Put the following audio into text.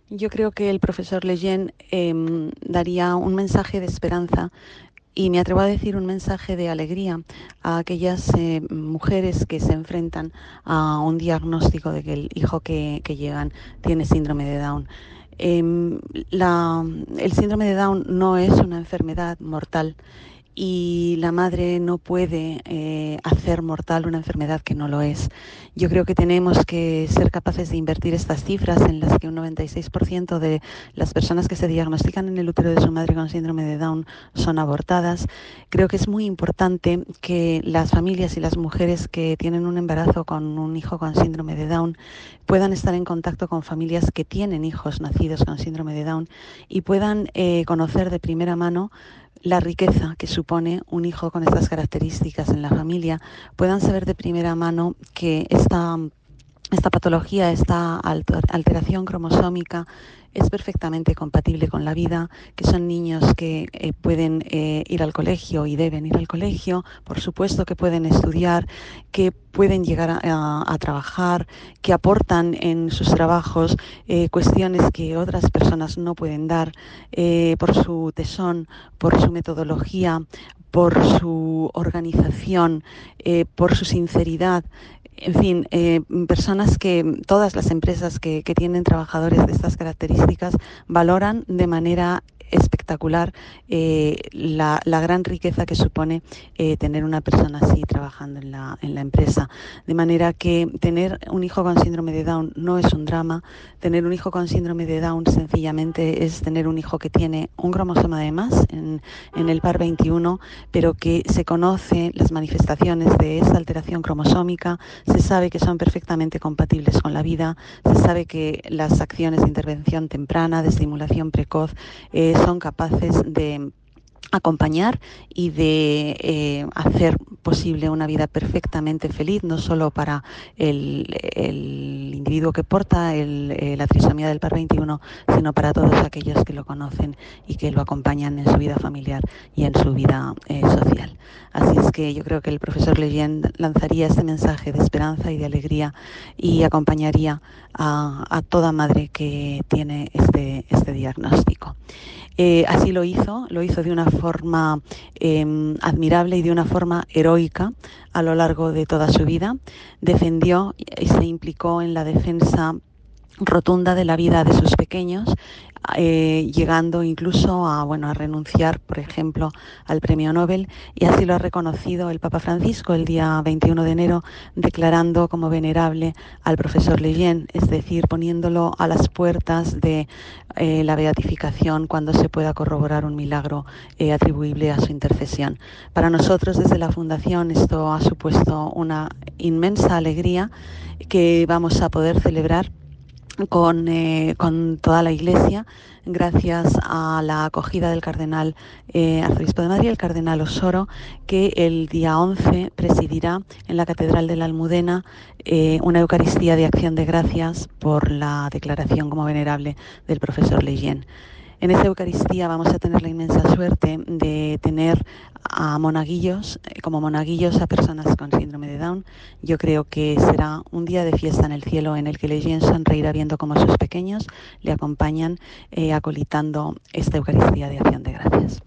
Yo creo que el profesor Lejeune daría un mensaje de esperanza y me atrevo a decir un mensaje de alegría a aquellas mujeres que se enfrentan a un diagnóstico de que el hijo que llegan tiene síndrome de Down. Em, la- el síndrome de Down no es una enfermedad mortal y la madre no puede hacer mortal una enfermedad que no lo es. Yo creo que tenemos que ser capaces de invertir estas cifras en las que un 96% de las personas que se diagnostican en el útero de su madre con síndrome de Down son abortadas. Creo que es muy importante que las familias y las mujeres que tienen un embarazo con un hijo con síndrome de Down puedan estar en contacto con familias que tienen hijos nacidos con síndrome de Down y puedan conocer de primera mano la riqueza que supone un hijo con estas características en la familia, puedan saber de primera mano que esta patología, esta alteración cromosómica es perfectamente compatible con la vida, que son niños que pueden ir al colegio y deben ir al colegio, por supuesto que pueden estudiar, que pueden llegar a trabajar, que aportan en sus trabajos cuestiones que otras personas no pueden dar por su tesón, por su metodología, por su organización, por su sinceridad. En fin, personas que todas las empresas que tienen trabajadores de estas características valoran de manera espectacular la gran riqueza que supone tener una persona así trabajando en la empresa. De manera que tener un hijo con síndrome de Down no es un drama. Tener un hijo con síndrome de Down sencillamente es tener un hijo que tiene un cromosoma de más en el par 21, pero que se conoce las manifestaciones de esa alteración cromosómica, se sabe que son perfectamente compatibles con la vida, se sabe que las acciones de intervención temprana, de estimulación precoz, son capaces de acompañar y de hacer posible una vida perfectamente feliz, no solo para el individuo que porta la trisomía del par 21, sino para todos aquellos que lo conocen y que lo acompañan en su vida familiar y en su vida social. Así es que yo creo que el profesor Lejeune lanzaría este mensaje de esperanza y de alegría y acompañaría a toda madre que tiene este diagnóstico. Así lo hizo de una forma admirable y de una forma heroica a lo largo de toda su vida. Defendió y se implicó en la defensa rotunda de la vida de sus pequeños, llegando incluso a renunciar, por ejemplo, al premio Nobel, y así lo ha reconocido el Papa Francisco el día 21 de enero, declarando como venerable al profesor Lejeune, es decir, poniéndolo a las puertas de la beatificación cuando se pueda corroborar un milagro atribuible a su intercesión. Para nosotros, desde la Fundación, esto ha supuesto una inmensa alegría que vamos a poder celebrar con toda la Iglesia, gracias a la acogida del cardenal arzobispo de Madrid, el cardenal Osoro, que el día 11 presidirá en la Catedral de la Almudena una Eucaristía de acción de gracias por la declaración como venerable del profesor Lejeune. En esta Eucaristía vamos a tener la inmensa suerte de tener a monaguillos, como monaguillos a personas con síndrome de Down. Yo creo que será un día de fiesta en el cielo en el que Lejeune sonreirá viendo cómo sus pequeños le acompañan acolitando esta Eucaristía de acción de gracias.